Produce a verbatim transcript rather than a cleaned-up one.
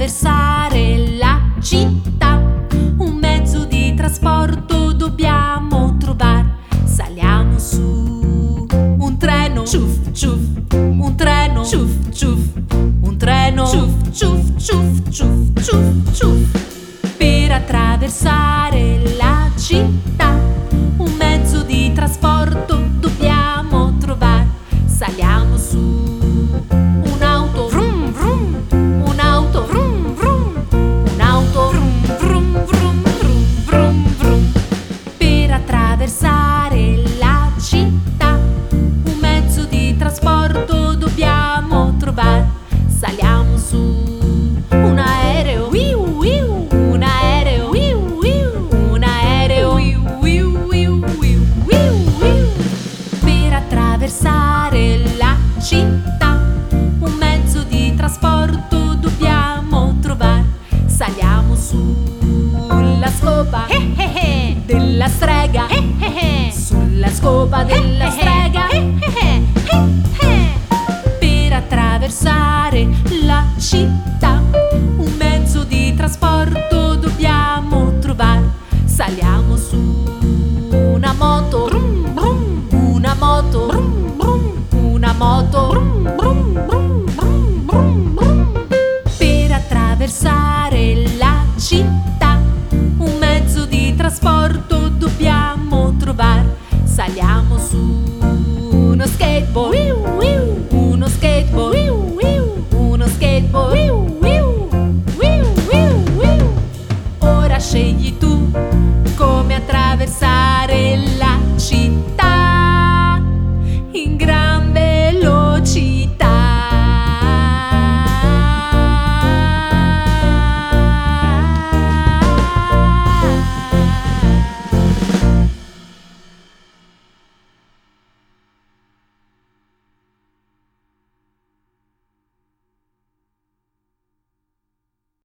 attraversare la città, un mezzo di trasporto dobbiamo trovare. Saliamo su un treno, ciuff ciuff, un treno, ciuff ciuff, un treno, ciuff ciuff ciuff ciuff ciuff ciuff. Per attraversare la città, un mezzo di trasporto dobbiamo trovare. Saliamo su un'auto, vrum vrum, un'auto, vrum vrum, un'auto, vrum vrum vrum vrum vrum vrum. Per attraversare la città, un mezzo di trasporto dobbiamo trovare. Saliamo su un aereo, wiu wiu, un aereo, wiu wiu, un aereo, wiu wiu wiu wiu wiu wiu. Per attraversare la città, un mezzo di trasporto dobbiamo trovare. Saliamo sulla scopa eh eh eh, della strega eh eh eh, sulla scopa della eh strega eh eh eh, eh. Per attraversare la città, un mezzo di trasporto dobbiamo trovare. Saliamo su una moto, brum, brum, una moto, brum, brum, una moto, brum, brum, brum, brum, brum, brum. Per attraversare la città, un mezzo di trasporto dobbiamo trovare. Saliamo su uno skateboard, wiu, wiu, uno skateboard, wiu, wiu, uno skateboard, wiu, wiu, wiu, wiu, wiu. Ora scegli tu come attraversare